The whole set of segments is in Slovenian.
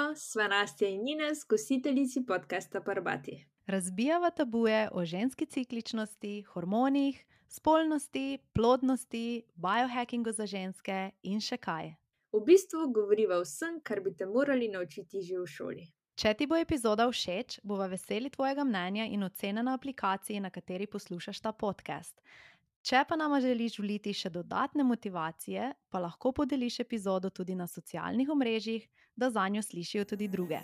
sva Nastja in Ines, gostiteljici podcasta Parbati. Razbijava tabuje o ženski cikličnosti, hormonih, spolnosti, plodnosti, biohackingu za ženske in še kaj. V bistvu govoriva vsem, kar bi te morali naučiti že v šoli. Če ti bo epizoda všeč, bova veseli tvojega mnenja in ocene na aplikaciji, na kateri poslušaš ta podcast. Če pa nama želiš vliti še dodatne motivacije, pa lahko podeliš epizodo tudi na socialnih omrežjih, da zanjo slišijo tudi druge.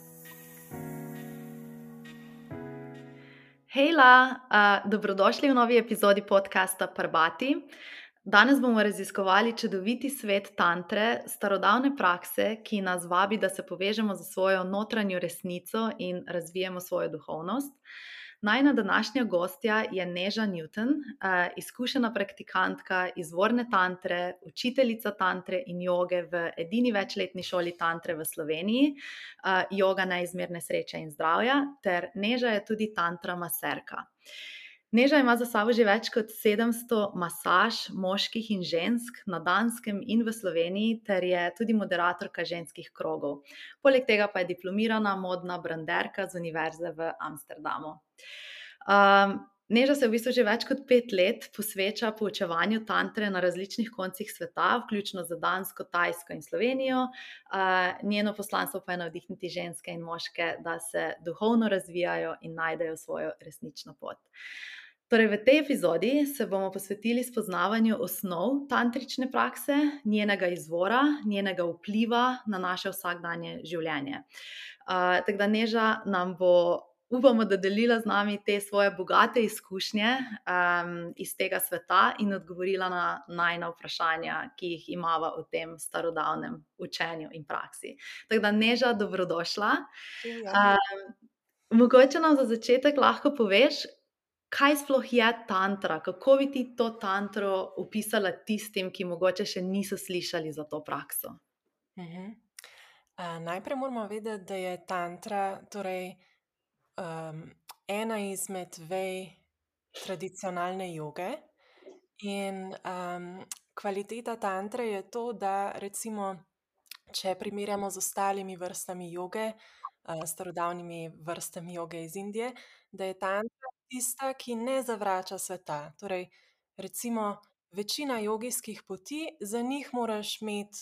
Hejla, dobrodošli v novi epizodi podcasta Parbati. Danes bomo raziskovali čudoviti svet tantre, starodavne prakse, ki nas vabi, da se povežemo za svojo notranjo resnico in razvijemo svojo duhovnost. Najina današnja gostja je Neža Newton, izkušena praktikantka izvorne tantre, učiteljica tantre in joge v edini večletni šoli tantre v Sloveniji, joga neizmerne sreče in zdravja, ter Neža je tudi tantra maserka. Neža ima za sabo že več kot 700 masaž moških in žensk na Danskem in v Sloveniji, ter je tudi moderatorka ženskih krogov. Poleg tega pa je diplomirana modna branderka z Univerze v Amsterdamu. Neža se v bistvu že več kot 5 let posveča poučevanju tantre na različnih koncih sveta, vključno z Dansko, Tajsko in Slovenijo. Njeno poslanstvo pa je navdihniti ženske in moške, da se duhovno razvijajo in najdejo svojo resnično pot. Torej, v tej epizodi se bomo posvetili spoznavanju osnov tantrične prakse, njenega izvora, njenega vpliva na naše vsakdanje življenje. Tako da Neža nam bo, upamo, da delila z nami te svoje bogate izkušnje iz tega sveta in odgovorila na najina vprašanja, ki jih imava o tem starodavnem učenju in praksi. Tako da Neža, dobrodošla. Mogoče nam za začetek lahko poveš, kaj sploh je tantra? Kako bi ti to tantro opisala tistim, ki mogoče še niso slišali za to prakso? Najprej moramo vedeti, da je tantra ena izmed vej tradicionalne joge. In kvaliteta tantre je to, da recimo, če primerjamo z ostalimi vrstami joge, starodavnimi vrstami joge iz Indije, da je tantra tista, ki ne zavrača sveta. Torej, recimo, večina jogijskih poti, za njih moraš imeti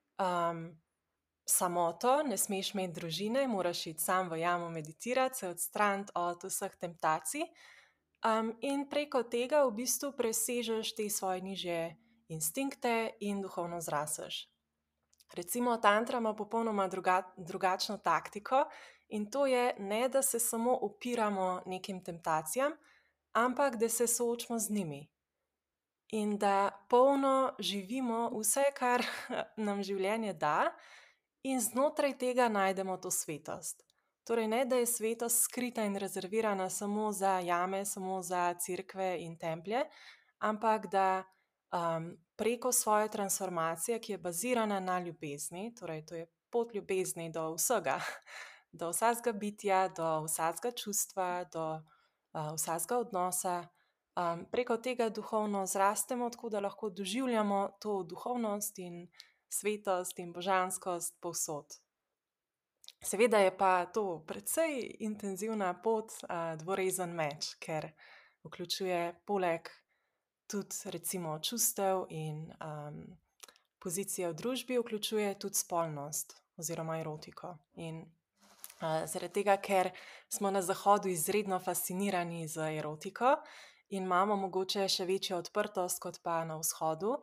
samoto, ne smeš imeti družine, moraš iti sam v jamo meditirati, se odstraniti od vseh temptacij. In preko tega v bistvu presežeš te svoje nižje instinkte in duhovno zraseš. Recimo, tantra ima popolnoma drugačno taktiko in to je ne, da se samo upiramo nekim temptacijam, ampak da se soočimo z njimi. In da polno živimo vse, kar nam življenje da, in znotraj tega najdemo to svetost. Torej, ne, da je svetost skrita in rezervirana samo za jame, samo za cerkve in templje, ampak da preko svoje transformacije, ki je bazirana na ljubezni, torej to je pot ljubezni do vsega, do vsakega bitja, do vsakega čustva, do vsakega odnosa, preko tega duhovno zrastemo, tako da lahko doživljamo to duhovnost in svetost in božanskost povsod. Seveda je pa to precej intenzivna pot, dvorezen meč, ker vključuje poleg tudi recimo čustev in pozicije v družbi, vključuje tudi spolnost oziroma erotiko. In zaradi tega, ker smo na Zahodu izredno fascinirani z erotiko in imamo mogoče še večjo odprtost kot pa na Vzhodu,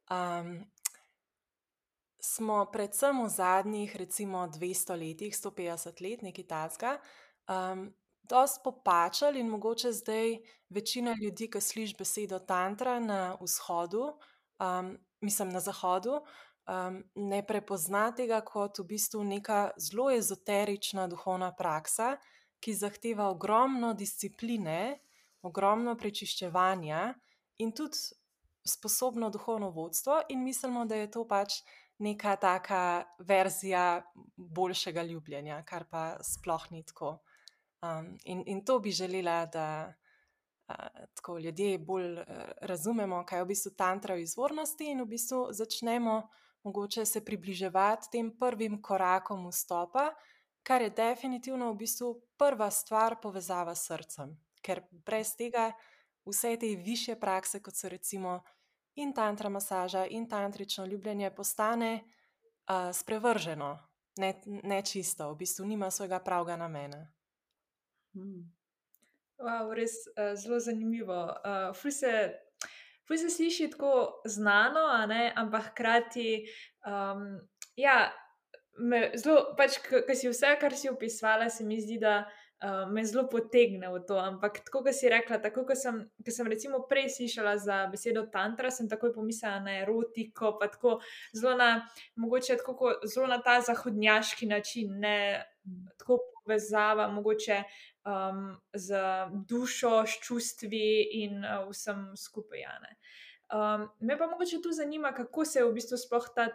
smo predvsem v zadnjih recimo 200 letih, 150 let, nekaj takega, dosti popačali in mogoče zdaj večina ljudi, ki sliši besedo tantra na Vzhodu, na Zahodu, ne prepozna tega kot v bistvu neka zelo ezoterična duhovna praksa, ki zahteva ogromno discipline, ogromno prečiščevanja in tudi sposobno duhovno vodstvo, in mislimo, da je to pač neka taka verzija boljšega ljubljenja, kar pa sploh ni tako. In to bi želela, da tako ljudje bolj razumemo, kaj je v bistvu tantra v izvornosti, in v bistvu začnemo mogoče se približevati tem prvim korakom vstopa, kar je definitivno v bistvu prva stvar povezava s srcem. Ker brez tega vse te višje prakse, kot so recimo in tantra masaža in tantrično ljubljenje, postane sprevrženo, nečisto, v bistvu nima svojega pravega namena. Mm. Wow, res zelo zanimivo. Ful se sliši tako znano, a ne, ampak hkrati, ja, zelo, pač, ko si vse, kar si opisovala, se mi zdi, da me zelo potegne v to. Ampak tako, kot si rekla, tako, ko sem recimo prej slišala za besedo tantra, sem takoj pomislila na erotiko, pa tako zelo na, mogoče tako, zelo na ta zahodnjaški način, ne tako povezava, mogoče z dušo, s čustvi in vsem skupaj. Ja, ne. Me pa mogoče tu zanima, kako se je v bistvu sploh ta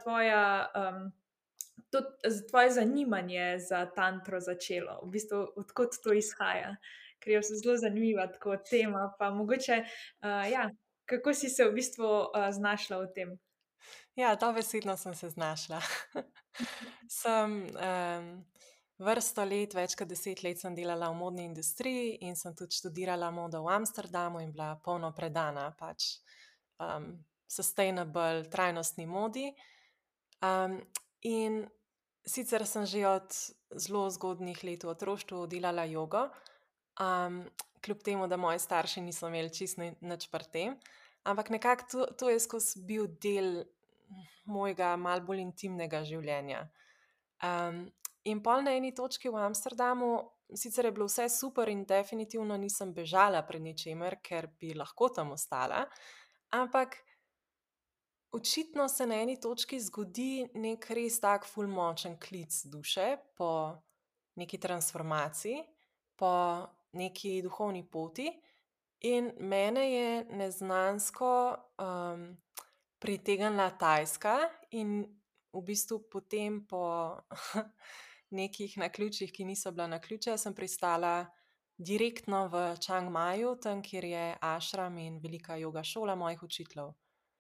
tvoje zanimanje za tantro začelo, v bistvu odkot to izhaja, ker je zelo zanimiva tako tema, pa mogoče, ja, kako si se v bistvu znašla v tem? Ja, dobesedno sem se znašla. Sem vrsto let, več kot 10 let sem delala v modni industriji in sem tudi študirala modo v Amsterdamu in bila polno predana pač sustainable, trajnostni modi. In sicer sem že od zelo zgodnjih let v otroštvu delala jogo, kljub temu, da moji starši niso imeli čisto nič pri tem, ampak nekako to je skozi bil del mojega malo bolj intimnega življenja. In pol na eni točki v Amsterdamu, sicer je bilo vse super in definitivno nisem bežala pred ničemer, ker bi lahko tam ostala, ampak očitno se na eni točki zgodi nek res tak ful močen klic duše po neki transformaciji, po neki duhovni poti in mene je neznansko pritegnila Tajska in v bistvu potem po nekih naključjih, ki niso bila naključja, sem pristala direktno v Chiang Maju, tam, kjer je ašram in velika joga šola mojih učiteljev.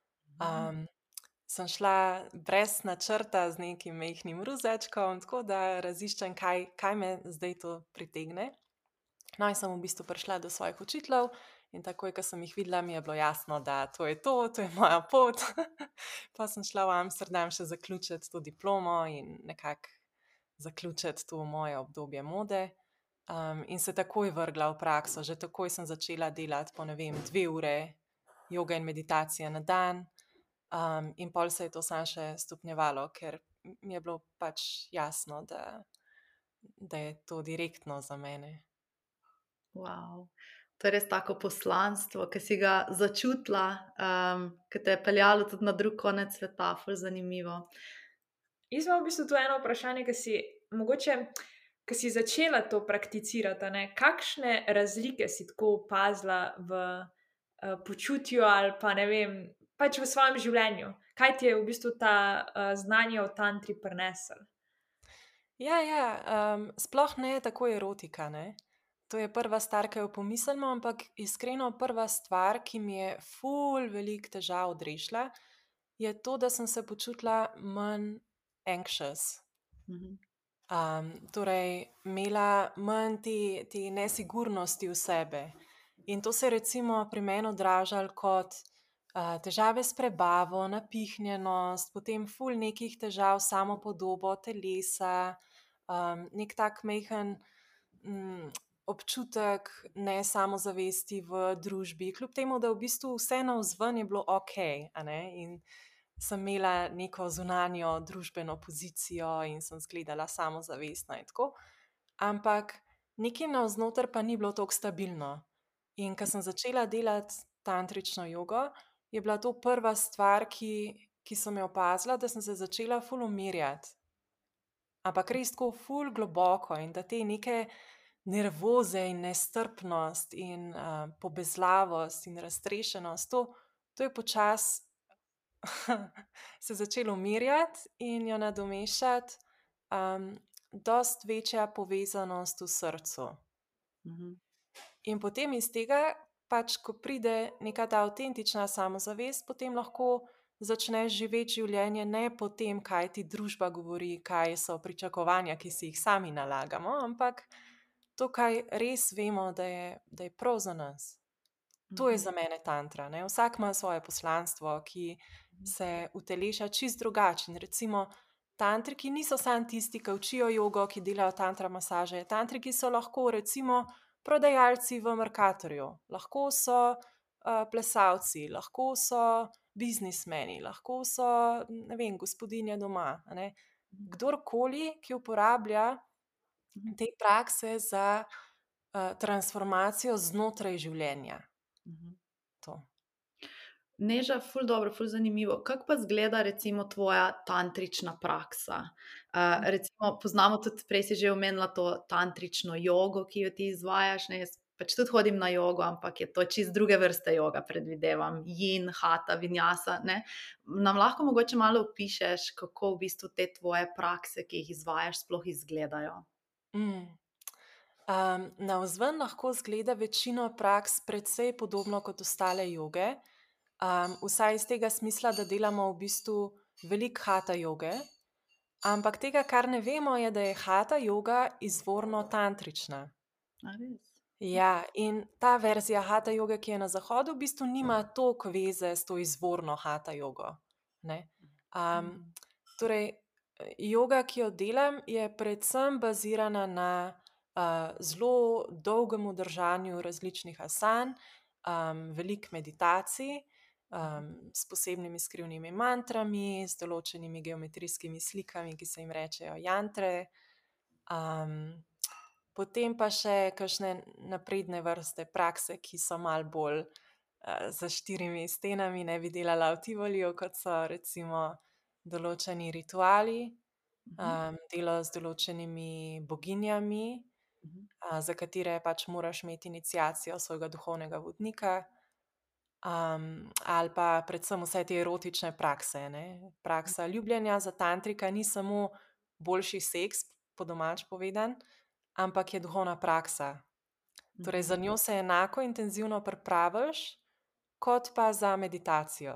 Sem šla brez načrta z nekim majhnim ruzečkom, tako da raziščem, kaj me zdaj to pritegne. No, in sem v bistvu prišla do svojih učiteljev in takoj, ko sem jih videla, mi je bilo jasno, da to je moja pot. Pa sem šla v Amsterdam še zaključiti to diplomo in nekako zaključiti to moje obdobje mode. In se takoj vrgla v prakso, že takoj sem začela delati po, 2 ure joge in meditacije na dan. In pol se je to samo še stopnjevalo, ker mi je bilo pač jasno, da je to direktno za mene. Wow. To je res tako poslanstvo, ki si ga začutila, ki te je peljalo tudi na drug konec sveta, ful zanimivo. Jaz imam v bistvu tu eno vprašanje, ki si začela to prakticirati, ne? Kakšne razlike si tako opazila v počutju ali pa ne vem, pač v svojem življenju? Kaj ti je v bistvu ta znanje o tantri prinesel? Ja, sploh ne tako erotika, ne. To je prva stvar, ki jo pomislimo, ampak iskreno prva stvar, ki mi je ful veliko težav odrešila, je to, da sem se počutila manj anxious. Torej, imela manj te nesigurnosti v sebe. In to se je recimo pri meni odražalo kot težave s prebavo, napihnjenost, potem ful nekih težav s samopodobo telesa, nek tak majhen občutek nesamozavesti v družbi, kljub temu, da v bistvu vse navzven je bilo okej, a ne, in sem imela neko zunanjo družbeno pozicijo in sem izgledala samozavestna in tako, ampak nekaj navznoter pa ni bilo tako stabilno. In ko sem začela delati tantrično jogo, je bila to prva stvar, ki sem jo opazila, da sem se začela ful umirjati. Ampak res tako ful globoko in da te neke nervoze in nestrpnost in pobezlavost in raztrešenost, to je počasi se začelo umirjati in jo nadomeščati dosti večja povezanost v srcu. In potem iz tega, pač, ko pride neka ta avtentična samozavest, potem lahko začneš živeti življenje ne po tem, kaj ti družba govori, kaj so pričakovanja, ki si jih sami nalagamo, ampak to, kaj res vemo, da je prav za nas. To je za mene tantra. Ne? Vsak ima svoje poslanstvo, ki se uteleša čist drugače. In recimo, tantriki niso samo tisti, ki učijo jogo, ki delajo tantra masaže. Tantriki so lahko recimo prodajalci v Mercatorju, lahko so plesalci, lahko so biznismeni, lahko so, ne vem, gospodinje doma. A ne. Kdorkoli, ki uporablja te prakse za transformacijo znotraj življenja. To. Neža, ful dobro, ful zanimivo. Kako pa izgleda recimo tvoja tantrična praksa? Recimo poznamo tudi, prej si že omenila to tantrično jogo, ki jo ti izvajaš, ne? Jaz pač tudi hodim na jogo, ampak je to čist druge vrste joga, predvidevam. Yin, hatha, vinyasa, ne? Nam lahko mogoče malo opišeš, kako v bistvu te tvoje prakse, ki jih izvajaš, sploh izgledajo? Navzven lahko izgleda večino praks precej podobno kot ostale joge, vsaj iz tega smisla, da delamo v bistvu veliko hatha joge, ampak tega, kar ne vemo, je, da je hatha joga izvorno tantrična. A res? Ja, in ta verzija hatha joge, ki je na zahodu, v bistvu nima toliko veze s to izvorno hatha jogo. Ne? Torej, joga, ki jo delam, je predvsem bazirana na zelo dolgem držanju različnih asan, veliko meditacij, s posebnimi skrivnimi mantrami, s določenimi geometrijskimi slikami, ki se jim rečejo jantre. Potem pa še kakšne napredne vrste prakse, ki so malo bolj za štirimi stenami, ne bi delala v Tivoliju, kot so recimo določeni rituali, delo z določenimi boginjami, za katere pač moraš imeti iniciacijo svojega duhovnega vodnika, ali pa predvsem vse te erotične prakse. Ne? Praksa ljubljenja za tantrika ni samo boljši seks, po domač povedan, ampak je duhovna praksa. Torej, za njo se enako intenzivno pripraviš, kot pa za meditacijo.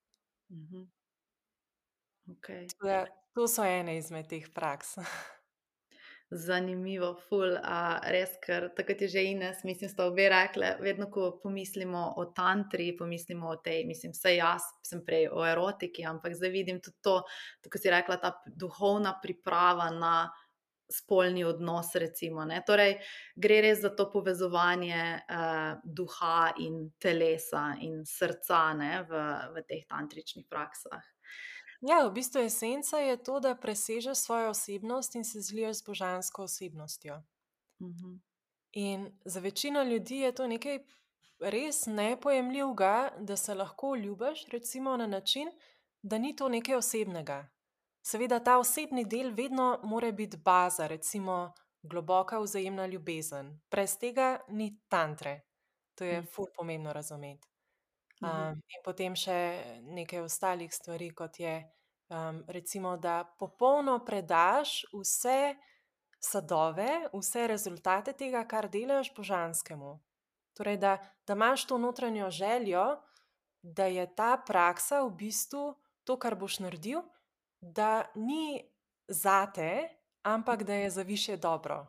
Okay. To so ene izmed teh praks. Zanimivo, ful, res, ker takrat je že Ines, mislim, sta obe rekle, vedno, ko pomislimo o tantri, pomislimo o tej, mislim, vse jaz sem prej o erotiki, ampak zdaj vidim tudi to, tako si rekla, ta duhovna priprava na spolni odnos, recimo, ne. Torej, gre res za to povezovanje duha in telesa in srca, ne, v teh tantričnih praksah. Ja, v bistvu esenca je to, da presežeš svojo osebnost in se zliješ z božansko osebnostjo. In za večino ljudi je to nekaj res nepojemljivega, da se lahko ljubiš, recimo na način, da ni to nekaj osebnega. Seveda ta osebni del vedno mora biti baza, recimo globoka vzajemna ljubezen. Brez tega ni tantre. To je ful pomembno razumeti. In potem še nekaj ostalih stvari, kot je recimo, da popolno predaš vse sadove, vse rezultate tega, kar delaš, božanskemu. Torej, da imaš to notranjo željo, da je ta praksa v bistvu to, kar boš naredil, da ni zate, ampak da je za višje dobro.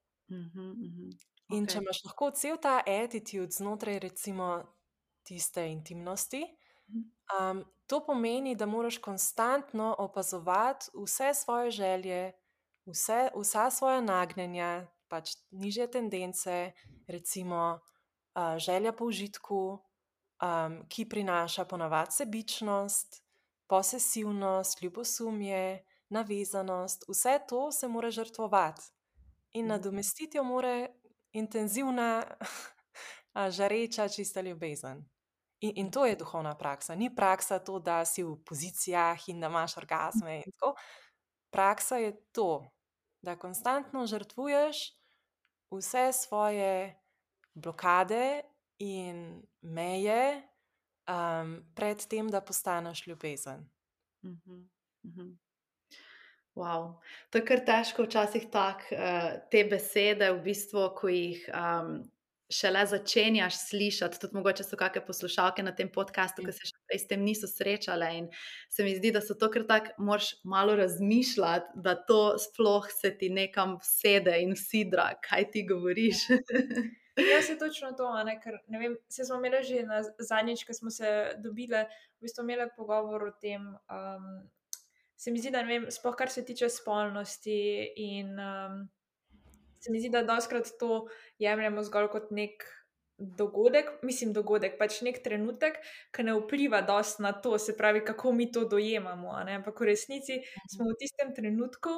In če imaš lahko cel ta attitude znotraj recimo tiste intimnosti, to pomeni, da moraš konstantno opazovati vse svoje želje, vsa svoja nagnjenja, pač nižje tendence, recimo želja po užitku, ki prinaša ponavadi sebičnost, posesivnost, ljubosumje, navezanost, vse to se mora žrtvovati. In nadomestiti jo mora intenzivna, žareča, čista ljubezen. In to je duhovna praksa. Ni praksa to, da si v pozicijah in da imaš orgazme in tako. Praksa je to, da konstantno žrtvuješ vse svoje blokade in meje pred tem, da postaneš ljubezen. Wow. To je kar težko včasih te besede, v bistvu, ko jih šele začenjaš slišati, tudi mogoče so kakšne poslušalke na tem podkastu, ki se še prej s tem niso srečale in se mi zdi, da so to kar tako, moraš malo razmišljati, da to sploh se ti nekam sede in vsidra, kaj ti govoriš. Ja, se točno to, a ne, ker ne vem, saj smo imele že zadnjič, ko smo se dobile, v bistvu imele pogovor o tem, se mi zdi, da ne vem, sploh kar se tiče spolnosti in se mi zdi, da dostikrat to jemljemo zgolj kot nek dogodek, pač nek trenutek, ki ne vpliva dosti na to, se pravi, kako mi to dojemamo, a ne, ampak v resnici smo v tistem trenutku,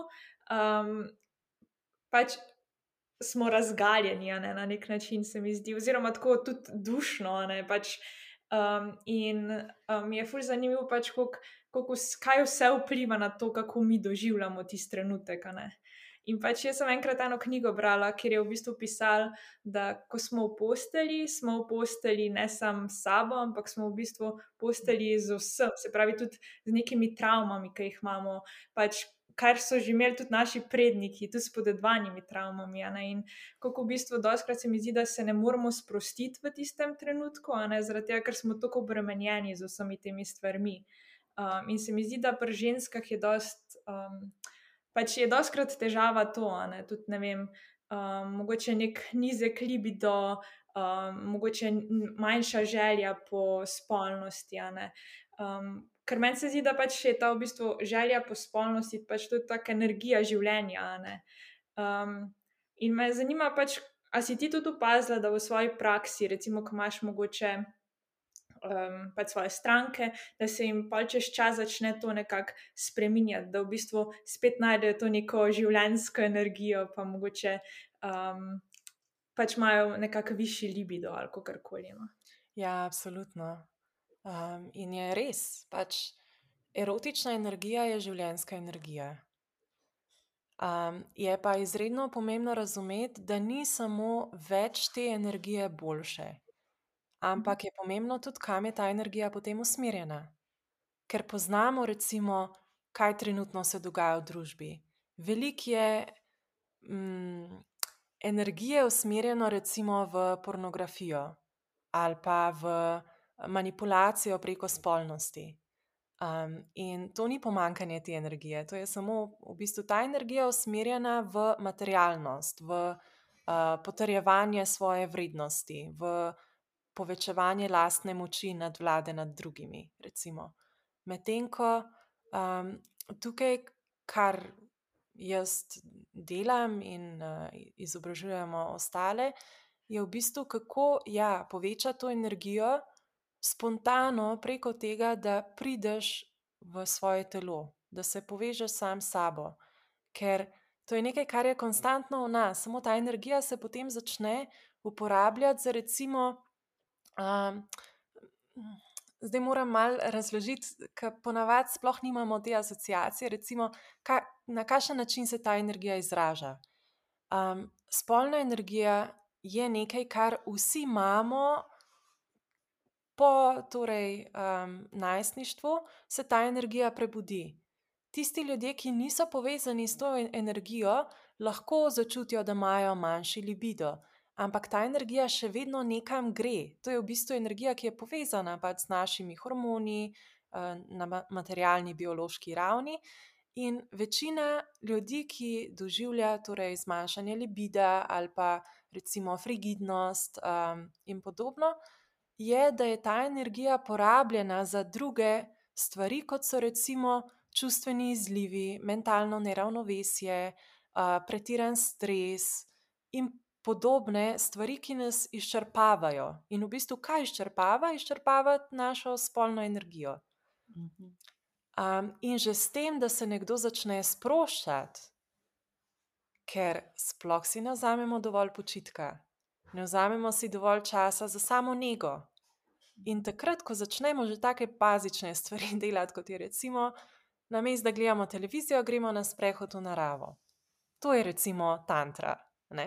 pač smo razgaljeni, a ne, na nek način se mi zdi, oziroma tako tudi dušno, a ne, pač, in, mi je ful zanimivo pač, kaj vse vpliva na to, kako mi doživljamo tisti trenutek, a ne. In pač jaz sem enkrat eno knjigo brala, kjer je v bistvu pisalo, da ko smo v postelji ne samo s sabo, ampak smo v bistvu v postelji z vsem, se pravi tudi z nekimi travmami, ki jih imamo, pač kar so že imeli tudi naši predniki, tudi s podedovanimi travmami, a ne, in kako v bistvu dostikrat se mi zdi, da se ne moremo sprostiti v tistem trenutku, a ne, zaradi tega, ker smo tako obremenjeni z vsemi temi stvarmi. In se mi zdi, da pri ženskah je pač je dostikrat težava to, a ne, tudi ne vem, mogoče nek nizek libido, mogoče manjša želja po spolnosti, a ne. Ker meni se zdi, da pač je ta v bistvu želja po spolnosti pač tudi taka energija življenja, a ne. In me zanima pač, a si ti tudi opazila, da v svoji praksi, recimo, ko imaš mogoče pač svoje stranke, da se jim pol čez čas začne to nekako spreminjati, da v bistvu spet najdejo to neko življenjsko energijo, pa mogoče pač imajo nekako višji libido ali kakorkoli, no. Ja, absolutno. In je res, pač erotična energija je življenjska energija. Je pa izredno pomembno razumeti, da ni samo več te energije boljše, ampak je pomembno tudi, kam je ta energija potem usmerjena. Ker poznamo recimo, kaj trenutno se dogaja v družbi. Veliko je energije usmerjeno recimo v pornografijo ali pa v manipulacijo preko spolnosti. In to ni pomanjkanje te energije, to je samo v bistvu ta energija usmerjena v materialnost, v potrjevanje svoje vrednosti, v povečevanje lastne moči, nadvlade nad drugimi, recimo. Medtem ko tukaj, kar jaz delam in izobražujemo ostale, je v bistvu, kako povečati to energijo spontano preko tega, da prideš v svoje telo, da se povežeš sam s sabo. Ker to je nekaj, kar je konstantno v nas, samo ta energija se potem začne uporabljati za recimo, zdaj moram malo razložiti, ker ponavadi sploh nimamo te asociacije, recimo, na kakšen način se ta energija izraža. Spolna energija je nekaj, kar vsi imamo po najstništvu, se ta energija prebudi. Tisti ljudje, ki niso povezani s to energijo, lahko začutijo, da imajo manjši libido, ampak ta energija še vedno nekam gre. To je v bistvu energija, ki je povezana pač z našimi hormoni na materialni, biološki ravni. In večina ljudi, ki doživlja zmanjšanje libida ali pa recimo frigidnost in podobno, je, da je ta energija porabljena za druge stvari, kot so recimo čustveni izlivi, mentalno neravnovesje, pretiran stres in podobne stvari, ki nas izčrpavajo. In v bistvu kaj izčrpava? Izčrpava našo spolno energijo. In že s tem, da se nekdo začne sproščati, ker sploh si ne vzamemo dovolj počitka, ne vzamemo si dovolj časa za samo nego. In takrat, ko začnemo že take bazične stvari delati, kot je recimo, namesto da gledamo televizijo, gremo na sprehod v naravo. To je recimo tantra, ne?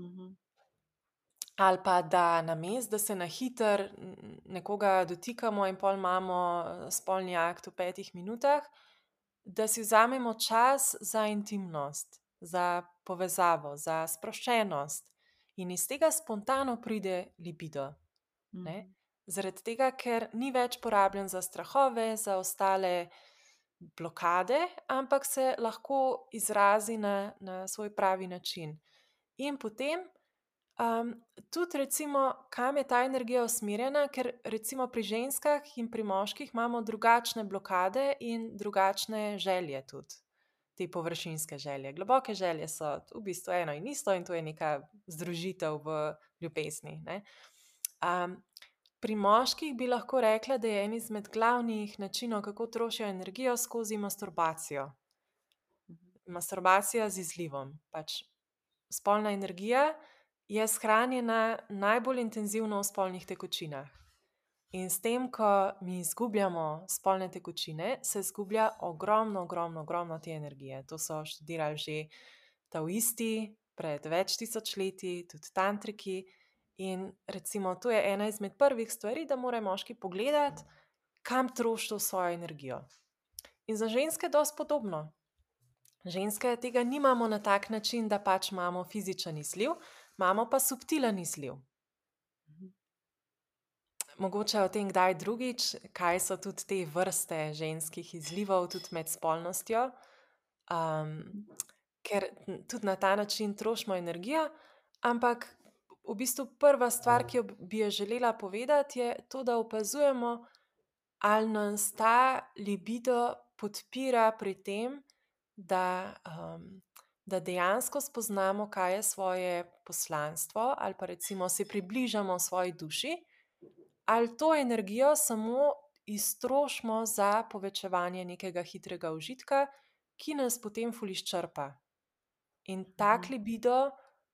Ali pa da namesto, da se na hitro nekoga dotikamo in pol imamo spolni akt v 5 minutah, da si vzamemo čas za intimnost, za povezavo, za sproščenost. in iz tega spontano pride libido. Ne? Zaradi tega, ker ni več porabljen za strahove, za ostale blokade, ampak se lahko izrazi na svoj pravi način. In potem tudi recimo, kam je ta energija usmerjena, ker recimo pri ženskah in pri moških imamo drugačne blokade in drugačne želje tudi, te površinske želje. Globoke želje so v bistvu eno in isto in to je neka združitev v ljubezni. Ne? Pri moških bi lahko rekla, da je en izmed glavnih načinov, kako trošijo energijo, skozi masturbacijo. Masturbacija z izlivom. Pač spolna energija je shranjena najbolj intenzivno v spolnih tekočinah. In s tem, ko mi izgubljamo spolne tekočine, se izgublja ogromno te energije. To so študirali že taoisti pred več tisočletji, tudi tantriki. In recimo, to je ena izmed prvih stvari, da mora moški pogledati, kam troši to svojo energijo. In za ženske je dosti podobno. Ženske tega nimamo na tak način, da pač imamo fizičen izliv, imamo pa subtilen izliv. Mogoče o tem kdaj drugič, kaj so tudi te vrste ženskih izlivov, tudi med spolnostjo, ker tudi na ta način trošimo energijo, ampak v bistvu prva stvar, ki jo bi jo želela povedati, je to, da opazujemo, ali nas ta libido podpira pri tem, da dejansko spoznamo, kaj je svoje poslanstvo, ali pa recimo se približamo svoji duši, ali to energijo samo iztrošimo za povečevanje nekega hitrega užitka, ki nas potem ful izčrpa. In tak libido,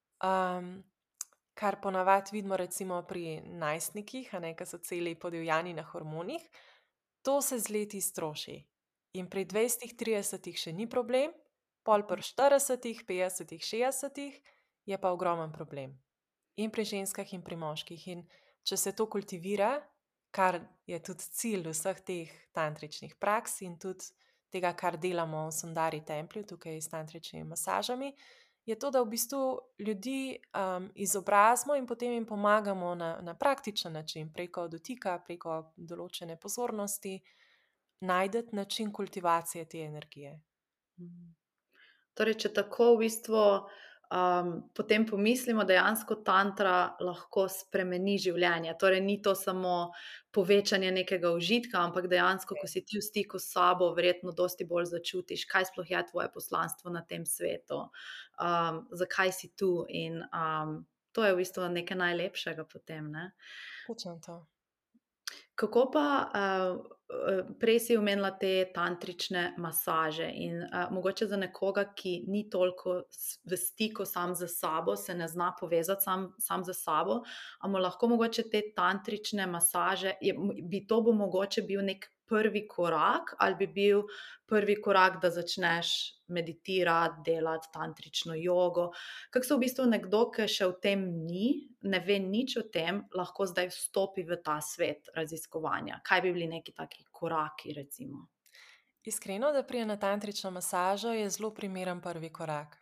kar ponavadi vidimo recimo pri najstnikih, ki so celi podivjani na hormonih, to se z leti iztroši. In pri 20-30 še ni problem, pol pri 40, 50, 60 je pa ogromen problem. In pri ženskah in pri moških. In če se to kultivira, kar je tudi cilj vseh teh tantričnih praks in tudi tega, kar delamo v Sundari templju, tukaj s tantričnimi masažami, je to, da v bistvu ljudi izobrazimo in potem jim pomagamo na praktičen način, preko dotika, preko določene pozornosti, najdeti način kultivacije te energije. Torej, če tako v bistvu potem pomislimo, dejansko tantra lahko spremeni življenje. Torej, ni to samo povečanje nekega užitka, ampak dejansko, ko si ti v stiku s sabo, verjetno dosti bolj začutiš, kaj sploh je tvoje poslanstvo na tem svetu, zakaj si tu in to je v bistvu nekaj najlepšega potem, ne? Točno to. Kako pa, prej si omenila te tantrične masaže in mogoče za nekoga, ki ni toliko v stiku sam z sabo, se ne zna povezati sam z sabo, a mu lahko mogoče te tantrične masaže, to bo mogoče bil nek prvi korak, ali bi bil prvi korak, da začneš meditirati, delati tantrično jogo? Kako se v bistvu nekdo, ki še v tem ni, ne ve nič o tem, lahko zdaj vstopi v ta svet raziskovanja? Kaj bi bili neki taki koraki, recimo? Iskreno, da pride na tantrično masažo, je zelo primeren prvi korak.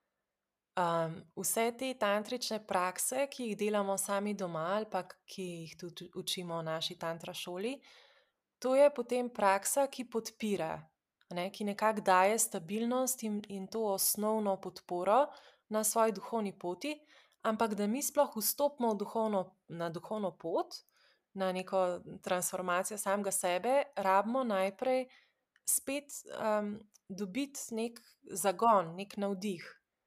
Vse te tantrične prakse, ki jih delamo sami doma ali pa ki jih tudi učimo v naši tantra šoli, to je potem praksa, ki podpira, ki nekako daje stabilnost in to osnovno podporo na svoji duhovni poti, ampak da mi sploh vstopimo na duhovno pot, na neko transformacijo samega sebe, rabimo najprej spet dobiti nek zagon, nek navdih.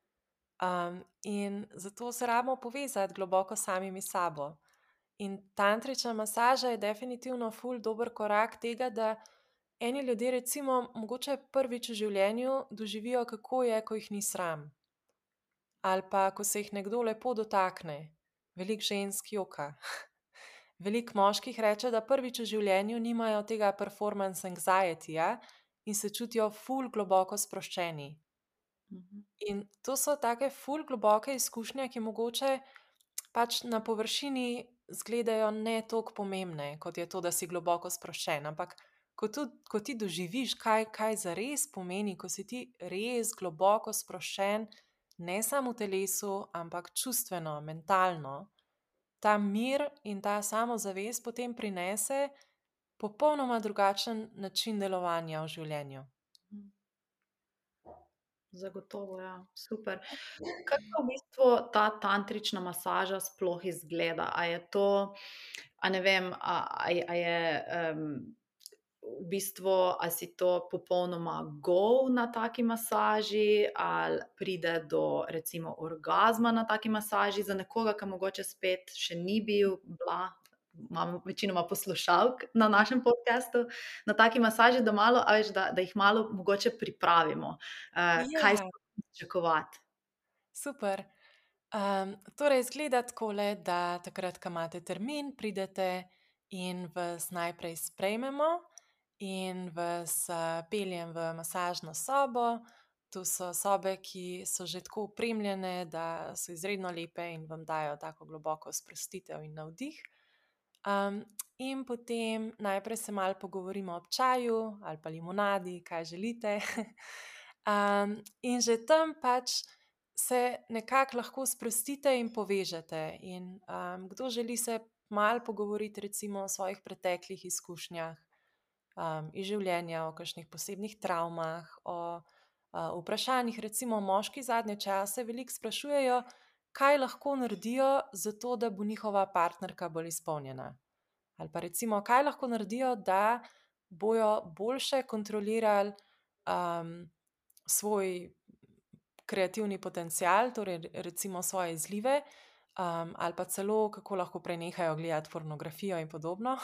In zato se rabimo povezati globoko samimi sabo. In tantrična masaža je definitivno ful dober korak tega, da eni ljudje recimo mogoče prvič v življenju doživijo, kako je, ko jih ni sram. Ali pa, ko se jih nekdo lepo dotakne. Veliko žensk joka. Veliko moških reče, da prvič v življenju nimajo tega performance anxiety-ja in se čutijo ful globoko sproščeni. In to so take ful globoke izkušnje, ki mogoče pač na površini izgledajo ne toliko pomembne, kot je to, da si globoko sproščen. Ampak ko ti doživiš, kaj zares pomeni, ko si ti res globoko sproščen ne samo v telesu, ampak čustveno, mentalno, ta mir in ta samozavest potem prinese popolnoma drugačen način delovanja v življenju. Zagotovo, ja, super. Kako v bistvu ta tantrična masaža sploh izgleda? A je to, a ne vem, a je v bistvu, a si to popolnoma go na taki masaži, ali pride do recimo orgazma na taki masaži za nekoga, ki mogoče spet še ni bila. Imamo večinoma poslušalk na našem podcastu, na taki masaži, da malo, a veš, da jih malo mogoče pripravimo. Kaj Ja. pričakovati? Super. Torej, izgleda takole, da takrat, ko imate termin, pridete in vas najprej sprejmemo in vas peljem v masažno sobo. To so sobe, ki so že tako opremljene, da so izredno lepe in vam dajo tako globoko sprostitev in navdih. In potem najprej se malo pogovorimo o čaju ali pa limonadi, kaj želite. In že tam pač se nekako lahko sprostite in povežete. In kdo želi se malo pogovoriti recimo o svojih preteklih izkušnjah iz življenja, o kakšnih posebnih travmah, o vprašanjih, recimo moški zadnje čase veliko sprašujejo, kaj lahko naredijo za to, da bo njihova partnerka bolj izpolnjena. Ali pa recimo, kaj lahko naredijo, da bojo boljše kontrolirali svoj kreativni potencial, torej recimo svoje izlive, ali pa celo, kako lahko prenehajo gledati pornografijo in podobno.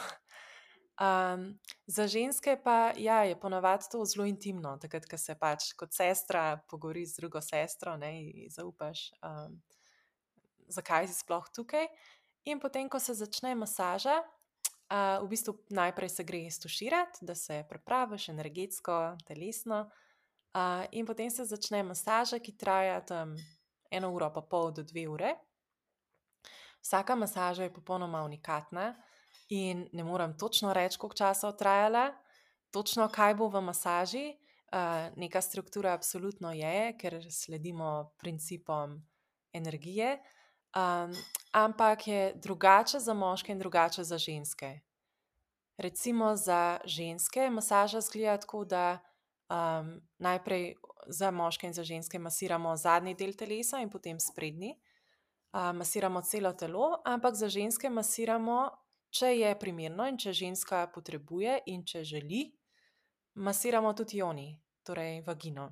Za ženske pa ja, je ponavadi to zelo intimno, takrat, ko se pač kot sestra pogovori z drugo sestro, ne, in zaupaš, zakaj si sploh tukaj. In potem, ko se začne masaža, v bistvu najprej se gre stuširati, da se prepraviš energetsko, telesno, in potem se začne masaža, ki traja tam 1,5 do 2 ure. Vsaka masaža je popolnoma unikatna in ne morem točno reči, koliko časa bo trajala, točno kaj bo v masaži. Neka struktura absolutno je, ker sledimo principom energije, ampak je drugače za moške in drugače za ženske. Recimo za ženske masaža izgleda tako, da najprej za moške in za ženske masiramo zadnji del telesa in potem sprednji. Masiramo celo telo, ampak za ženske masiramo, če je primerno in če ženska potrebuje in če želi, masiramo tudi joni, torej vagino.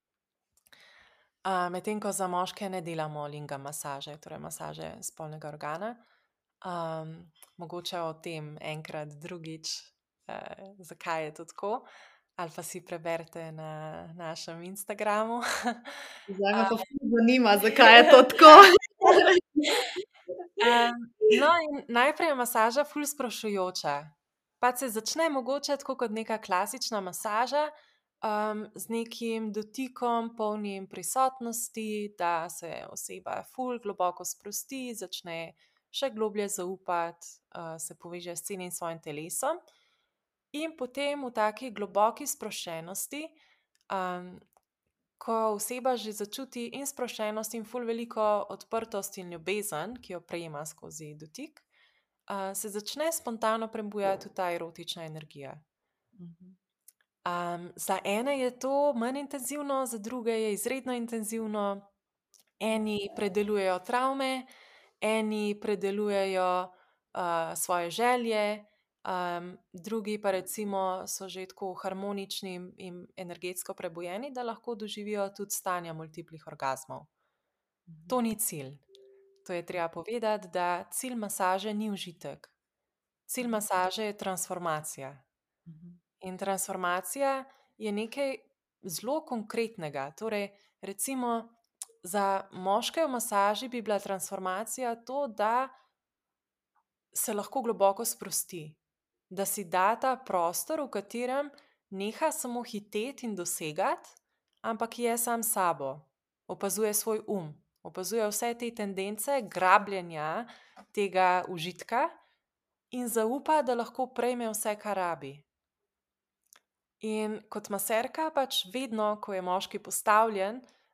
Medtem ko za moške ne delamo lingam masaže, torej masaže spolnega organa. Mogoče o tem enkrat drugič, zakaj je to tako, ali pa si preberite na našem Instagramu. Zdaj me pa ful zanima, zakaj je to tako. No, in najprej je masaža ful sprašujoča. Pač se začne mogoče tako kot neka klasična masaža, z nekim dotikom, polnim prisotnosti, da se oseba ful globoko sprosti, začne še globlje zaupati, se poveže s celim svojim telesom. In potem v taki globoki sproščenosti, ko oseba že začuti in sproščenost in ful veliko odprtost in ljubezen, ki jo prejema skozi dotik, se začne spontano prebujati tudi ta erotična energija. Za ene je to manj intenzivno, za druge je izredno intenzivno. Eni predelujejo travme, eni predelujejo svoje želje, drugi pa recimo so že tako harmonični in energetsko prebujeni, da lahko doživijo tudi stanja multiplih orgazmov. To ni cilj. To je treba povedati, da cilj masaže ni užitek. Cilj masaže je transformacija. In transformacija je nekaj zelo konkretnega. Torej, recimo, za moške v masaži bi bila transformacija to, da se lahko globoko sprosti, da si da ta prostor, v katerem neha samo hiteti in dosegati, ampak je sam sabo, opazuje svoj opazuje vse te tendence grabljenja tega užitka in zaupa, da lahko prejme vse, kar rabi. In kot maserka pač vedno, ko je moški postavljen,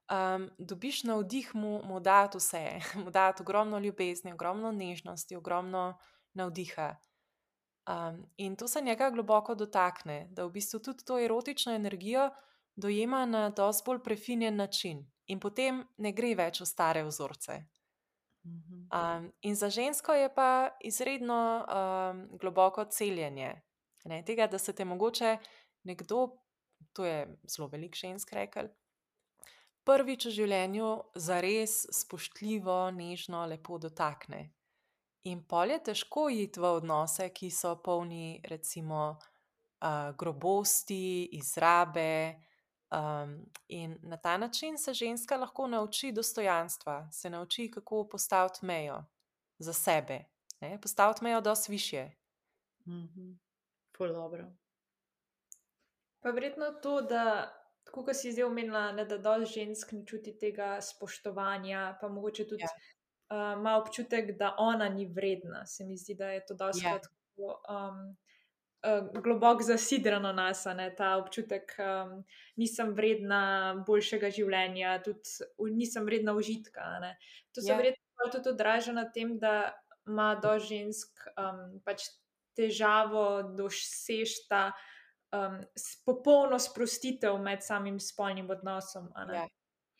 dobiš navdih mu dati vse, mu dati ogromno ljubezni, ogromno nežnosti, ogromno navdiha. In to se njega globoko dotakne, da v bistvu tudi to erotično energijo dojema na dosti bolj prefinjen način in potem ne gre več v stare vzorce. In za žensko je pa izredno globoko celjenje. Ne, tega, da se te mogoče nekdo, to je zelo veliko žensk rekel, prvič v življenju zares spoštljivo, nežno, lepo dotakne. In pol je težko iti v odnose, ki so polni recimo grobosti, izrabe. In na ta način se ženska lahko nauči dostojanstva, se nauči, kako postaviti mejo za sebe, ne? Postaviti mejo dosti višje. Ful dobro. Pa verjetno to, da, tako kot si zdaj omenila, ne, da dosti žensk ne čuti tega spoštovanja, pa mogoče tudi ima občutek, da ona ni vredna. Se mi zdi, da je to dostikrat globoko zasidrano nas, a ne, ta občutek, nisem vredna boljšega življenja, tudi nisem vredna užitka, a ne. To se verjetno tudi odraža na tem, da ima dosti žensk pač težavo doseči ta popolno sprostitev med samim spolnim odnosom, a ne.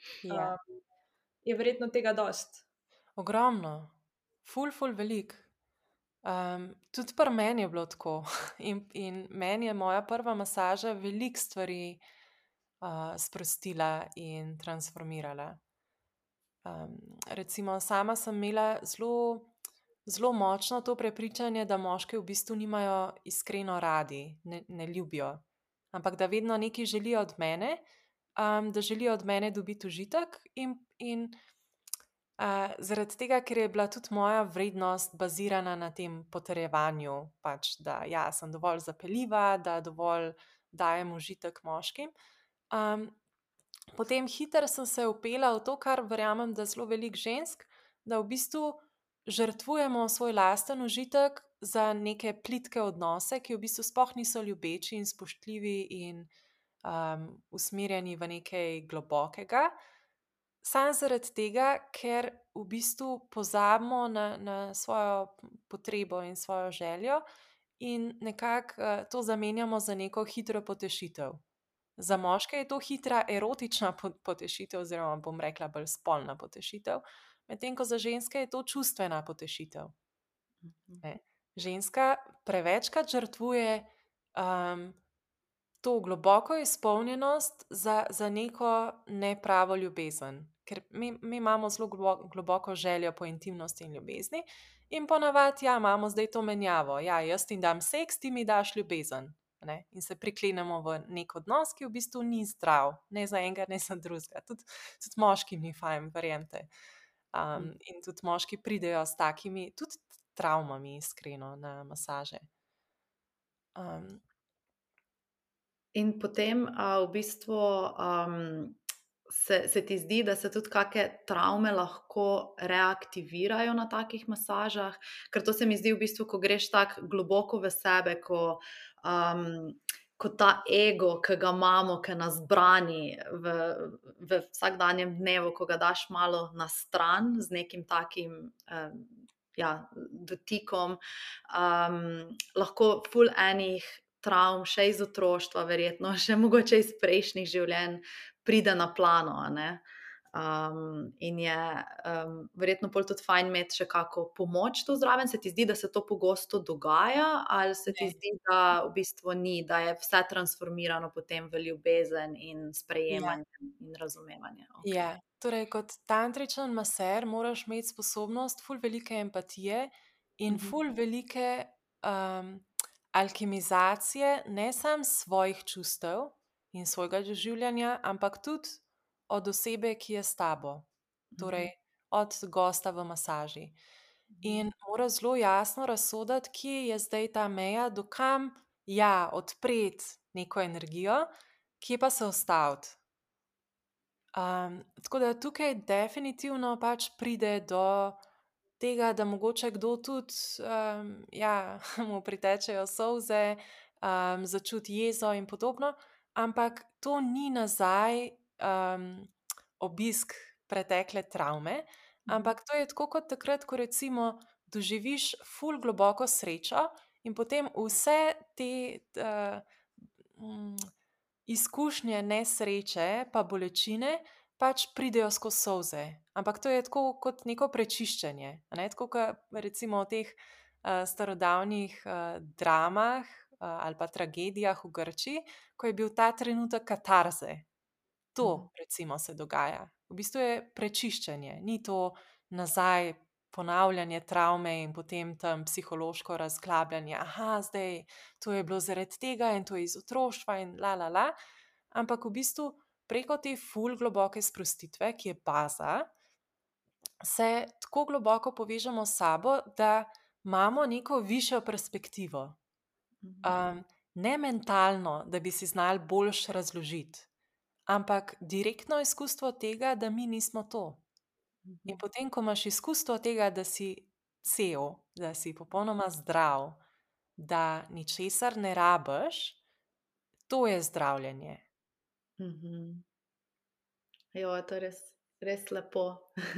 Je verjetno tega dosti. Ogromno, ful veliko. Tudi pri meni je bilo tako. In meni je moja prva masaža veliko stvari sprostila in transformirala. Recimo sama sem imela zelo močno to prepričanje, da moški v bistvu nimajo iskreno radi, ne ljubijo, ampak da vedno nekaj želijo od mene, da želijo od mene dobiti užitek in zaradi tega, ker je bila tudi moja vrednost bazirana na tem potrjevanju, pač, da ja, sem dovolj zapeljiva, da dovolj dajem užitek moškim. Potem hitro sem se vpela v to, kar verjamem, da zelo veliko žensk, da v bistvu žrtvujemo svoj lasten užitek za neke plitke odnose, ki v bistvu sploh niso ljubeči in spoštljivi in usmerjeni v nekaj globokega. Samo zaradi tega, ker v bistvu pozabimo na svojo potrebo in svojo željo in nekako to zamenjamo za neko hitro potešitev. Za moške je to hitra erotična potešitev, oziroma bom rekla bolj spolna potešitev, medtem ko za ženske je to čustvena potešitev. Ženska prevečkrat žrtvuje to globoko izpolnjenost za neko nepravo ljubezen, ker mi imamo zelo globoko željo po intimnosti in ljubezni in ponavadi imamo zdaj to menjavo, jaz ti dam seks, ti mi daš ljubezen, ne? In se priklenemo v nek odnos, ki v bistvu ni zdrav, ne za enega, ne za drugega, tudi moškim ni fajn, verjemite. In tudi moški pridejo s takimi tudi travmami iskreno na masaže. In potem v bistvu se ti zdi, da se tudi kakšne travme lahko reaktivirajo na takih masažah? Ker to se mi zdi v bistvu, ko greš tako globoko v sebe, ko ta ego, ki ga imamo, ki nas brani v vsakdanjem dnevu, ko ga daš malo na stran z nekim takim dotikom, lahko ful enih travm, še iz otroštva, verjetno, še mogoče iz prejšnjih življenj, pride na plano, a ne? In je verjetno pol tudi fajn imeti še kako pomoč tu zraven. Se ti zdi, da se to pogosto dogaja, ali se ti zdi, da v bistvu ni, da je vse transformirano potem v ljubezen in sprejemanje in razumevanje? Ja, torej kot tantričen maser moraš imeti sposobnost ful velike empatije in ful velike alkimizacije ne samo svojih čustev in svojega doživljanja, ampak tudi od osebe, ki je s tabo, torej od gosta v masaži. In mora zelo jasno razsoditi, kje je zdaj ta meja, do kam odpreti neko energijo, kje pa se ustaviti. Tako da tukaj definitivno pač pride do tega, da mogoče kdo tudi mu pritečejo solze, začuti jezo in podobno, ampak to ni nazaj obisk pretekle travme, ampak to je tako kot takrat, ko recimo doživiš ful globoko srečo in potem vse te izkušnje nesreče pa bolečine pač pridejo skozi solze. Ampak to je tako kot neko prečiščenje. Ne? Tako kot recimo v teh starodavnih dramah ali pa tragedijah v Grčiji, ko je bil ta trenutek katarze. To recimo se dogaja. V bistvu je prečiščenje, ni to nazaj ponavljanje travme in potem tam psihološko razglabljanje. Aha, zdaj to je bilo zaradi tega in to je iz otroštva in la. Ampak v bistvu preko te ful globoke sprostitve, ki je baza, se tako globoko povežemo s sabo, da imamo neko višjo perspektivo. Ne mentalno, da bi si znali boljš razložiti, ampak direktno izkustvo tega, da mi nismo to. In potem, ko imaš izkustvo tega, da si cel, da si popolnoma zdrav, da ničesar ne rabiš, to je zdravljenje. Jo, to je res lepo.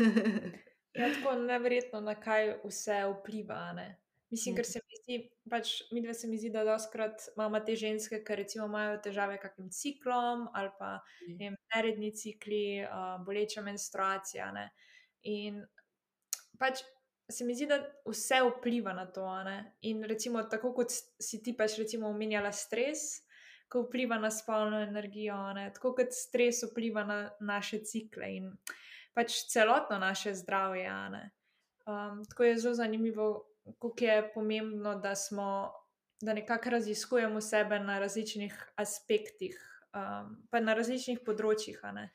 Ja, tako neverjetno, na kaj vse vpliva, ne. Mislim, ker se mi zdi, pač midve se mi zdi, da dostikrat imamo te ženske, ki recimo imajo težave kakim ciklom ali pa, ne vem, neredni cikli, boleča menstruacija, ne. In pač se mi zdi, da vse vpliva na to, a ne. In recimo tako kot si ti pač recimo omenjala stres, ko vpliva na spolno energijo, a ne, tako kot stres vpliva na naše cikle in pač celotno naše zdravje, a ne. Tako je zelo zanimivo, koliko je pomembno, da nekako raziskujemo sebe na različnih aspektih, pa na različnih področjih, a ne.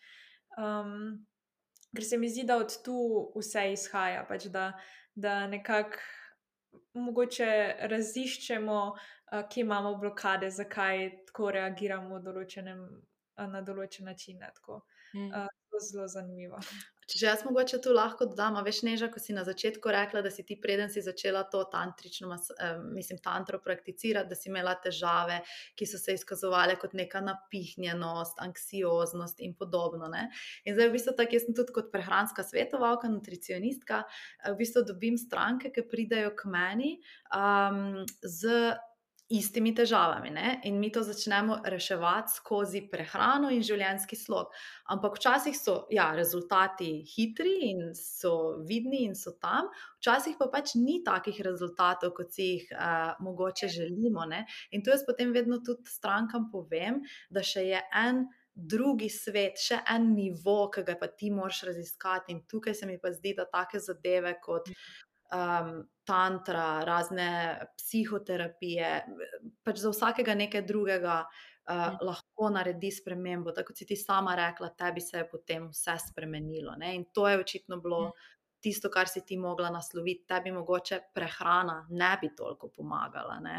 Ker se mi zdi, da od tu vse izhaja, pač da nekako mogoče raziščemo, kje imamo blokade, zakaj tako reagiramo na določen način, ne, tako. Zelo zanimivo. Če že jaz mogoče tu lahko dodam, a veš, Neža, ko si na začetku rekla, da si ti, preden si začela to tantro prakticirati, da si imela težave, ki so se izkazovale kot neka napihnjenost, anksioznost in podobno, ne. In zdaj v bistvu tako, jaz sem tudi kot prehranska svetovalka, nutricionistka, v bistvu dobim stranke, ki pridejo k meni, z istimi težavami, ne, in mi to začnemo reševati skozi prehrano in življenjski slog. Ampak včasih so, ja, rezultati hitri in so vidni in so tam, včasih pa pač ni takih rezultatov, kot si jih mogoče želimo, ne. In tu jaz potem vedno tudi strankam povem, da še je en drugi svet, še en nivo, ki ga pa ti moraš raziskati, in tukaj se mi pa zdi, da take zadeve kot tantra, razne psihoterapije, pač za vsakega nekaj drugega lahko naredi spremembo. Tako kot si ti sama rekla, tebi se je potem vse spremenilo, ne? In to je očitno bilo tisto, kar si ti mogla nasloviti. Tebi mogoče prehrana ne bi toliko pomagala, ne?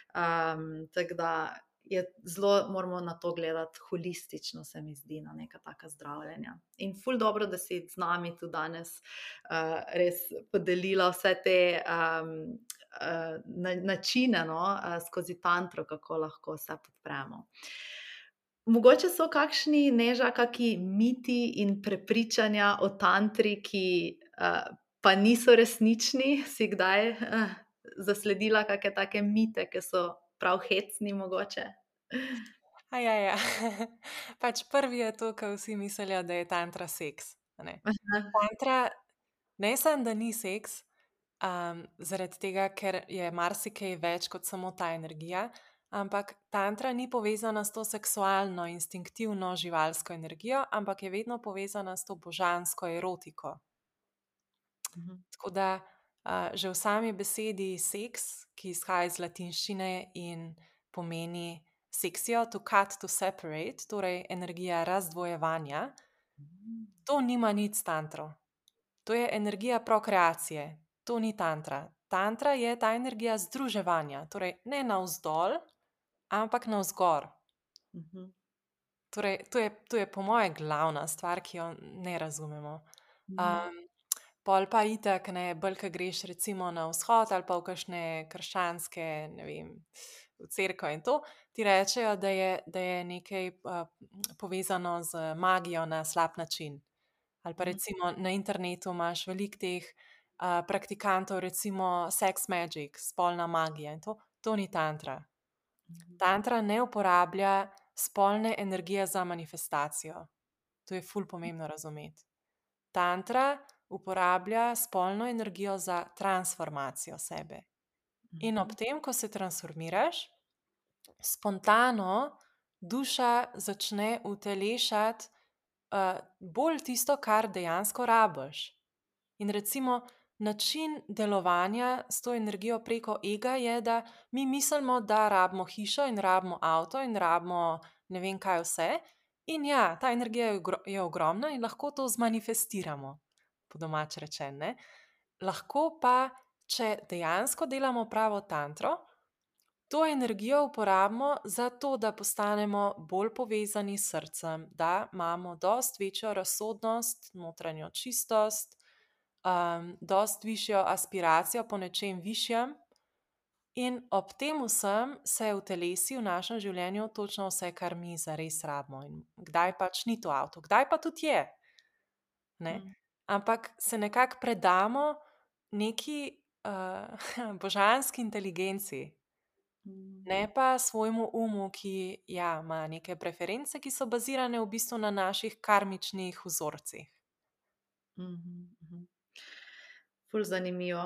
Tako da je zelo, moramo na to gledati holistično, se mi zdi, na neka taka zdravljenja. In ful dobro, da si z nami tu danes res podelila vse te načine, no, skozi tantro, kako lahko se podpremo. Mogoče so kakšni, Neža, kaki miti in prepričanja o tantri, ki pa niso resnični? Si kdaj zasledila kake take mite, ki so prav hecni mogoče? Ja. Pač prvi je to, ko vsi mislijo, da je tantra seks. Tantra ne samo, da ni seks, zaradi tega, ker je marsikaj več kot samo ta energija, ampak tantra ni povezana s to seksualno, instinktivno, živalsko energijo, ampak je vedno povezana s to božansko erotiko. Tako da že v sami besedi seks, ki izhaja iz latinščine in pomeni seksijo, to cut, to separate, torej energija razdvojevanja, to nima nič s tantro. To je energija prokreacije, to ni tantra. Tantra je ta energija združevanja, torej ne navzdol, ampak navzgor. Torej, to je po moje glavna stvar, ki jo ne razumemo. Pol pa itak, ne, bolj, ko greš recimo na vzhod ali pa v kakšne krščanske, ne vem, v cerkev in to, ti rečejo, da je nekaj povezano z magijo na slab način. Ali pa recimo na internetu imaš veliko teh praktikantov, recimo sex magic, spolna magija in to ni tantra. Tantra ne uporablja spolne energije za manifestacijo. To je ful pomembno razumeti. Tantra uporablja spolno energijo za transformacijo sebe. In ob tem, ko se transformiraš, spontano duša začne utelešati bolj tisto, kar dejansko rabiš. In recimo način delovanja s to energijo preko ega je, da mi mislimo, da rabimo hišo in rabimo avto in rabimo ne vem kaj vse. In ja, ta energija je ogromna in lahko to zmanifestiramo, po domače rečeno. Lahko pa, če dejansko delamo pravo tantro, to energijo uporabimo za to, da postanemo bolj povezani s srcem, da imamo dosti večjo razsodnost, notranjo čistost, dosti višjo aspiracijo po nečem višjem. In ob tem vsem se utelesi v našem življenju točno vse, kar mi zares rabimo. In kdaj pač ni to avto, kdaj pa tudi je. Ampak se nekako predamo neki božanski inteligenci, ne pa svojemu umu, ki ima neke preference, ki so bazirane v bistvu na naših karmičnih vzorcih. Ful zanimivo.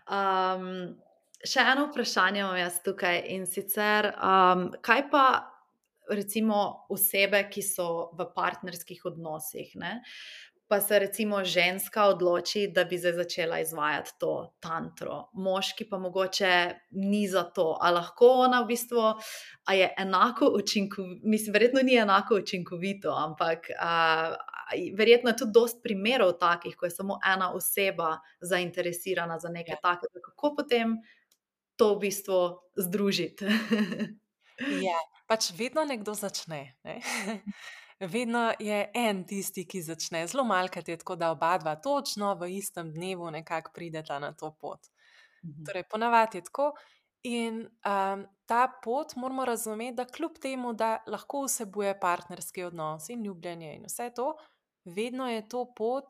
Še eno vprašanje imam jaz tukaj, in sicer, kaj pa recimo osebe, ki so v partnerskih odnosih, ne? Pa se recimo ženska odloči, da bi zdaj začela izvajati to tantro, moški pa mogoče ni za to. A lahko ona v bistvu, a je enako mislim, verjetno ni enako učinkovito, ampak verjetno je tudi dosti primerov takih, ko je samo ena oseba zainteresirana za nekaj takega. Kako potem to v bistvu združiti? Ja, pač vedno nekdo začne, ne? Vedno je en tisti, ki začne. Zelo malkrat je tako, da oba dva točno v istem dnevu nekako prideta na to pot. Torej, ponavadi je tako. In ta pot moramo razumeti, da kljub temu, da lahko vsebuje partnerski odnos in ljubljenje in vse to, vedno je to pot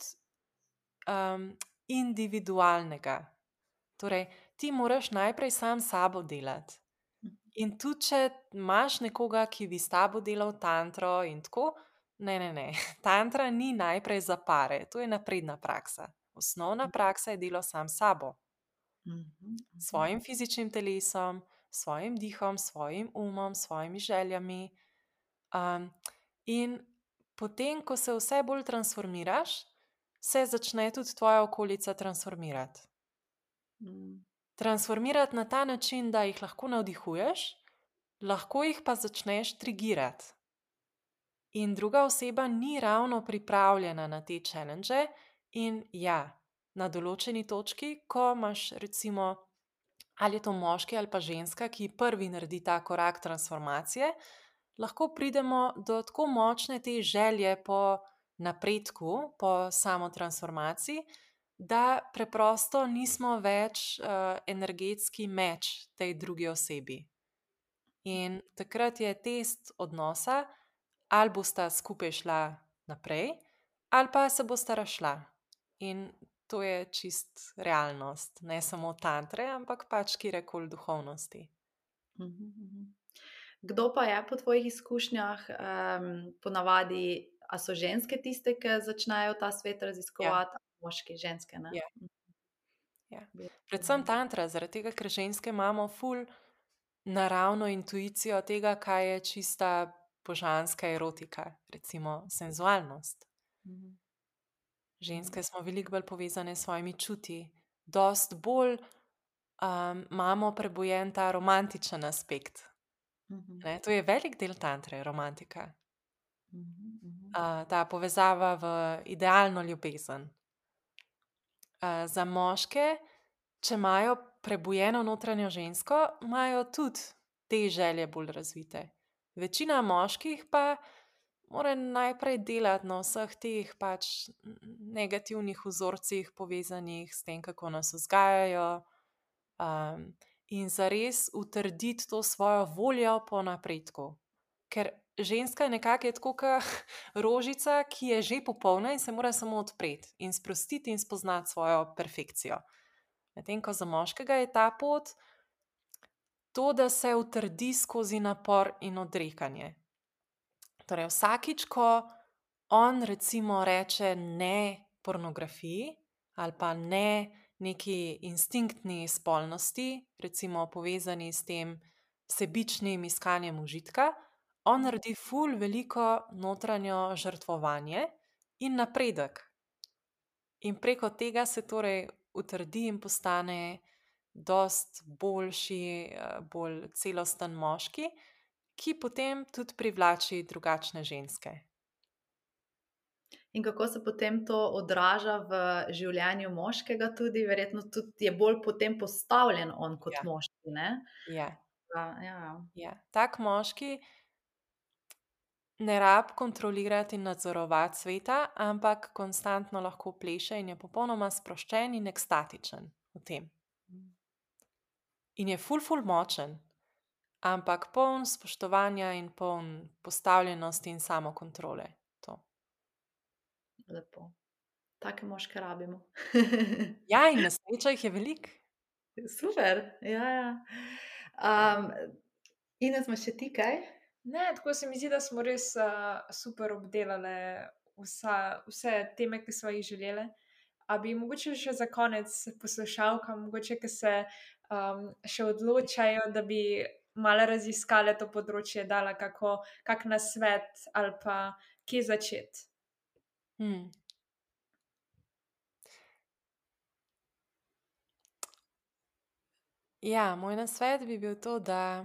individualnega. Torej, ti moraš najprej sam s sabo delati. In tudi, če imaš nekoga, ki bi s tabo delal tantro in tako, ne. Tantra ni najprej za pare, to je napredna praksa. Osnovna praksa je delo sam s sabo. Svojim fizičnim telesom, svojim dihom, svojim umom, svojimi željami. In potem, ko se vse bolj transformiraš, se začne tudi tvoja okolica transformirati. Transformirati na ta način, da jih lahko navdihuješ, lahko jih pa začneš trigirati. In druga oseba ni ravno pripravljena na te challenge. In ja, na določeni točki, ko imaš recimo, ali je to moški ali pa ženska, ki prvi naredi ta korak transformacije, lahko pridemo do tako močne te želje po napredku, po samotransformaciji, da preprosto nismo več energetski meč tej drugi osebi. In takrat je test odnosa, ali bosta skupaj šla naprej, ali pa se bosta razšla. In to je čist realnost, ne samo tantre, ampak pač kjerekoli duhovnosti. Kdo pa je po tvojih izkušnjah ponavadi, a so ženske tiste, ki začnejo ta svet raziskovati, moški, ženske, ne? Ja. Predvsem tantra, zaradi tega, ker ženske imamo ful naravno intuicijo tega, kaj je čista božanska erotika, recimo senzualnost. Ženske smo veliko bolj povezane s svojimi čuti, dosti bolj imamo prebojen ta romantičen aspekt. To je velik del tantre, romantika. Ta povezava v idealno ljubezen. Za moške, če imajo prebujeno notranjo žensko, imajo tudi te želje bolj razvite. Večina moških pa mora najprej delati na vseh teh pač negativnih vzorcih, povezanih s tem, kako nas vzgajajo, in zares utrditi to svojo voljo po napredku. Ker ženska je nekako tako kot rožica, ki je že popolna in se mora samo odpreti in sprostiti in spoznati svojo perfekcijo. Medtem ko za moškega je ta pot to, da se utrdi skozi napor in odrekanje. Torej, vsakič, ko on recimo reče ne pornografiji ali pa ne neki instinktni spolnosti, recimo povezani s tem sebičnim iskanjem užitka, on naredi ful veliko notranjo žrtvovanje in napredek. In preko tega se torej utrdi in postane dost boljši, bolj celosten moški, ki potem tudi privlači drugačne ženske. In kako se potem to odraža v življenju moškega tudi? Verjetno tudi je bolj potem postavljen on kot Ja. moški, ne? Ja, Ja. ja. Tak moški ne rab kontrolirati in nadzorovati sveta, ampak konstantno lahko pleše in je popolnoma sproščen in ekstatičen v tem. In je ful močen, ampak poln spoštovanja in poln postavljenosti in samokontrole. To. Lepo. Take moške rabimo. Ja, in na srečo jih je veliko. Super, ja. Ines, imaš še ti kaj? Ne, tako se mi zdi, da smo res super obdelale vse teme, ki smo jih želele. A bi mogoče še za konec poslušalkam, mogoče, ki se še odločajo, da bi malo raziskale to področje, dala kak nasvet ali pa kje začeti? Ja, moj nasvet bi bil to, da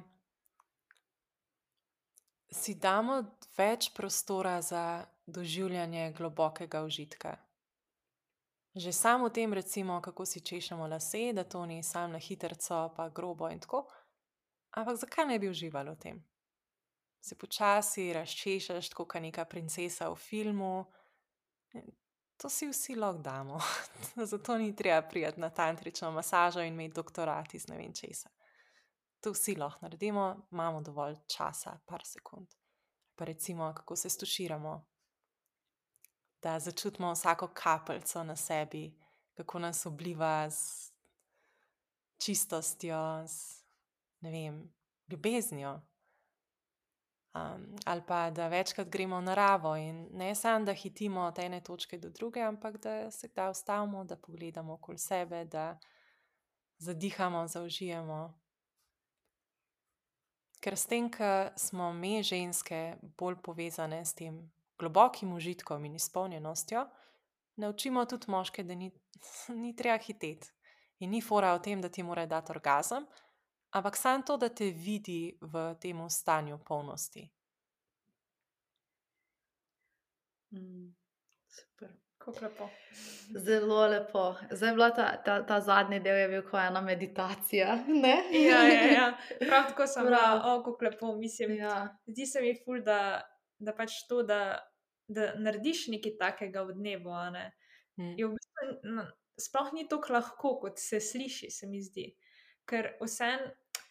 si damo več prostora za doživljanje globokega užitka. Že samo v tem, recimo, kako si češemo lase, da to ni samo na hitrco, pa grobo in tako. Ampak zakaj ne bi uživali v tem? Se počasi razčešeš, tako kot neka princesa v filmu. To si vsi lahko damo. Zato ni treba priti na tantrično masažo in imeti doktorat iz ne vem česa. To vsi lahko naredimo, imamo dovolj časa, par sekund. Pa recimo, kako se stuširamo, da začutimo vsako kapljico na sebi, kako nas obliva z čistostjo, z ne vem, ljubeznijo. Ali pa da večkrat gremo v naravo in ne samo, da hitimo od ene točke do druge, ampak da se kdaj ustavimo, da pogledamo okoli sebe, da zadihamo, zaužijemo. Ker s tem, ko smo me ženske bolj povezane s tem globokim užitkom in izpolnjenostjo, naučimo tudi moške, da ni treba hiteti. In ni fora v tem, da ti mora dati orgazem, ampak samo to, da te vidi v tem stanju polnosti. Super. Kako lepo. Zelo lepo. Zdaj je bila ta zadnji del je bil kot ena meditacija, ne? Ja. Prav tako sem bila, Prav. kako lepo, mislim. Ja. Zdi se mi ful, da pač to, da narediš nekaj takega v dnevu, a ne, je v bistvu sploh ni tako lahko, kot se sliši, se mi zdi. Ker vseeno,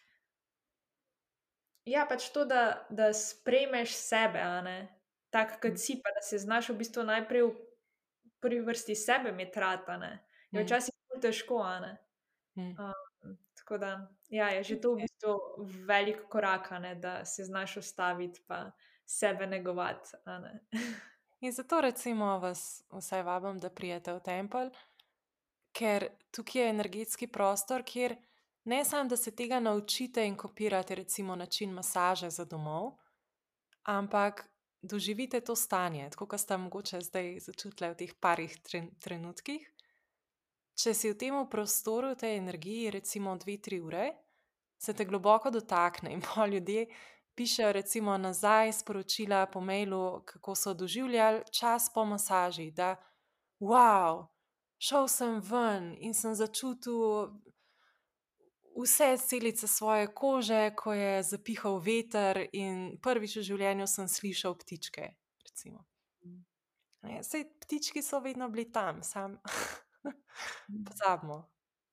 ja, pač to, da sprejmeš sebe, a ne, tak, kot si, pa da se znaš v bistvu najprej v prvi vrsti sebe imeti rad, a ne, je včasih ful težko, a ne. Tako da, ja, je že to v bistvu velik korak, a ne, da se znaš ustaviti pa sebe negovati, a ne. In zato recimo vas vsaj vabim, da pridete v tempelj, ker tukaj je energetski prostor, kjer ne samo, da se tega naučite in kopirate recimo način masaže za domov, ampak doživite to stanje, tako kot ste mogoče zdaj začutili v teh parih trenutkih. Če si v tem prostoru, v tej energiji recimo 2-3 ure, se te globoko dotakne in pa ljudje pišejo recimo nazaj sporočila po mailu, kako so doživljali čas po masaži, da wow, šel sem ven in sem začutil vse celice svoje kože, ko je zapihal veter in prvič v življenju sem slišal ptičke, recimo. Saj ptički so vedno bili tam, sam pozabimo.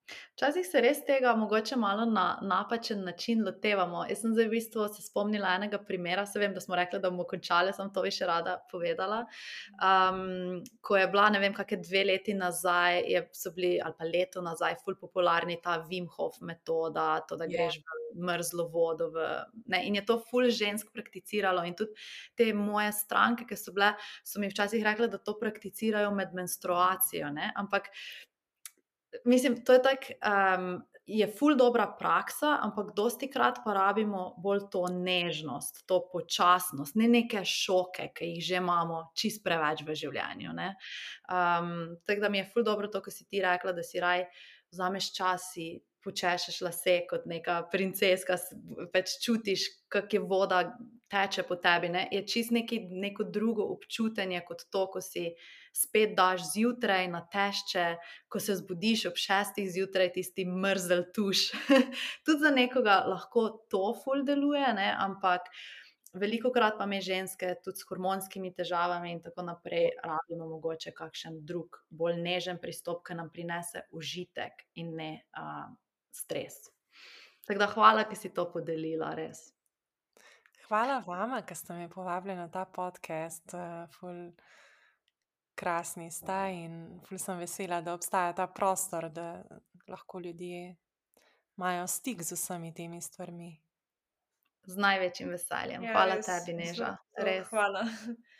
Včasih se res tega mogoče malo na napačen način lotevamo. Jaz sem zdaj v bistvu se spomnila enega primera, se vem, da smo rekli, da bomo končali, sem to bi še rada povedala. Ko je bila, ne vem, kakšne 2 leti nazaj, so bili, ali pa leto nazaj, ful popularni ta Wim Hof metoda, to, da Ja. greš v mrzlo vodo, in je to ful žensk prakticiralo in tudi te moje stranke, ki so bile, so mi včasih rekle, da to prakticirajo med menstruacijo, ne, ampak mislim, to je tako, je ful dobra praksa, ampak dostikrat pa rabimo bolj to nežnost, to počasnost, ne neke šoke, ki jih že imamo čisto preveč v življenju, ne. Tako da mi je ful dobro to, ko si ti rekla, da si raje vzameš čas, si počešeš lase kot neka princeska, pač čutiš, kako je voda teče po tebi, ne. Je čisto neko drugo občutenje kot to, ko si spet daš zjutraj na tešče, ko se zbudiš ob 6 zjutraj, tisti mrzel tuš. Tudi za nekoga lahko to ful deluje, ne, ampak velikokrat pa me ženske tudi s hormonskimi težavami in tako naprej rabimo mogoče kakšen drug, bolj nežen pristop, ki nam prinese užitek in ne stres. Tako da hvala, ki si to podelila, res. Hvala vama, ki ste me povabili na ta podcast. Ful krasni sta in ful sem vesela, da obstaja ta prostor, da lahko ljudje imajo stik z vsemi temi stvarmi. Z največjim veseljem. Ja, Hvala res, tebi, zelo, Neža. zelo Res. hvala.